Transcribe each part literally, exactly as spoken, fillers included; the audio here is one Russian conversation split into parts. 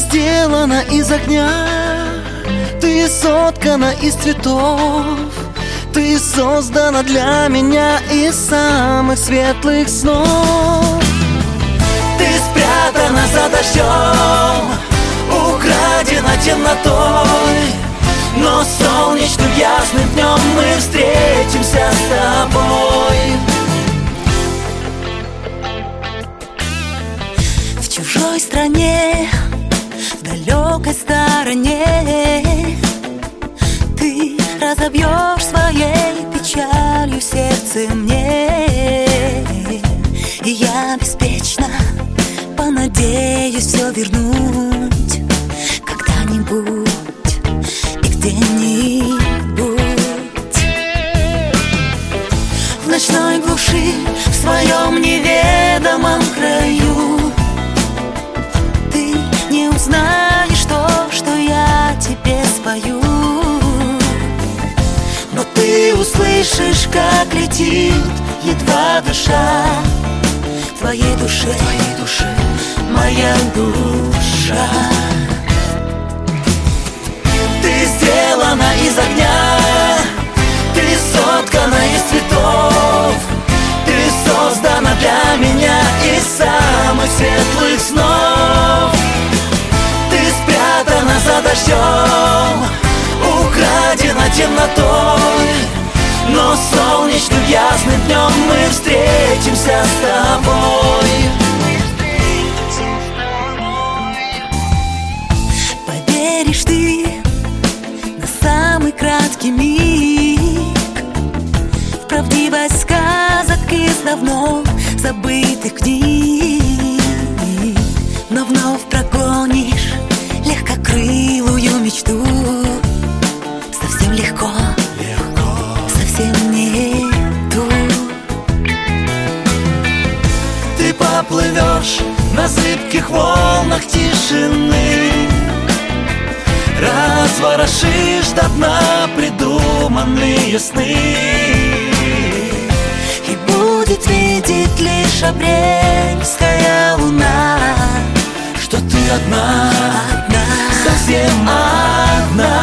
сделана из огня, ты соткана из цветов, ты создана для меня из самых светлых снов. Ты спрятана за дождем, украдена темнотой, но солнечным ясным днем мы встретимся с тобой. В чужой стране, в далекой стороне, ты разобьешь своей печалью сердце мне, и я беспечно понадеюсь все вернуть когда-нибудь и где-нибудь. В ночной глуши, в своем неведомом краю, ты не узнаешь то, что я тебе спою, но ты услышишь, как летит едва душа в твоей душе, в твоей душе, моя душа. Ты сделана из огня, ты соткана из цветов, ты создана для меня из самых светлых снов. Ты спрятана за дождем, украдена темнотой, но солнечным ясным днем мы встретимся с тобой. Поверишь ты на самый краткий миг в правдивость сказок из давно забытых книг, но вновь прогонишь легкокрылую мечту. Совсем легко, легко, совсем нету. Ты поплывешь на зыбких волнах тишины, разворошишь до дна придуманные сны, и будет видеть лишь апрельская луна, что ты одна, одна, совсем одна.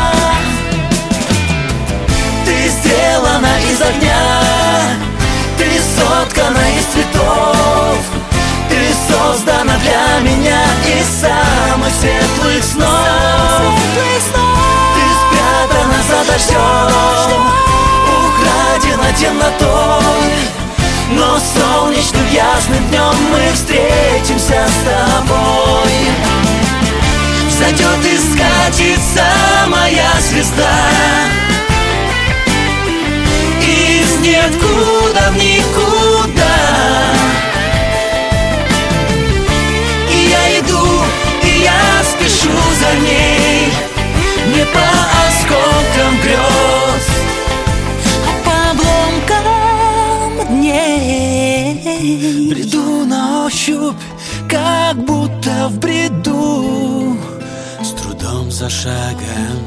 Ты сделана из огня, ты соткана из цветов, ты создана для меня из самых светлых снов. Ты спрятана за дождем, украдена темнотой, но солнечным ясным днем мы встретимся с тобой. Взойдет и скатится моя звезда из ниоткуда в никуда, и я иду, и я спешу за ней, не по осколкам грез, а по обломкам дней. Бреду на ощупь, как будто в бреду, с трудом за шагом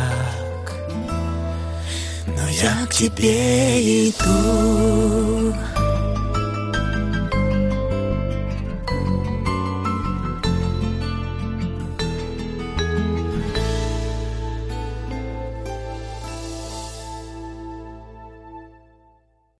шаг, но я к тебе иду.